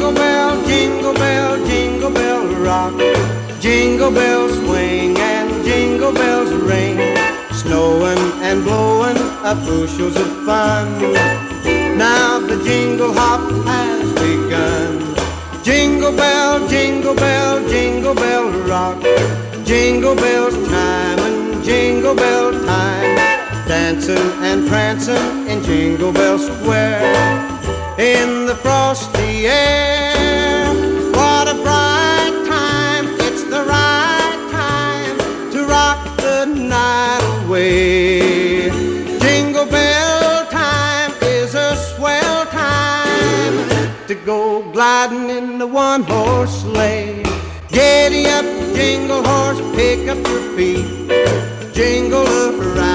jingle bell rock. Jingle bells swing and jingle bells ring. Snowing and blowing up bushels of fun. Now the jingle hop has begun. Jingle bell, jingle bell, jingle bell rock. Jingle bells time and jingle bell time. Dancing and prancing in Jingle Bell Square. In the frosty air, what a bright time. It's the right time to rock the night away. Jingle bell time is a swell time to go gliding in the one-horse sleigh. Giddy up, jingle horse, pick up your feet. Jingle around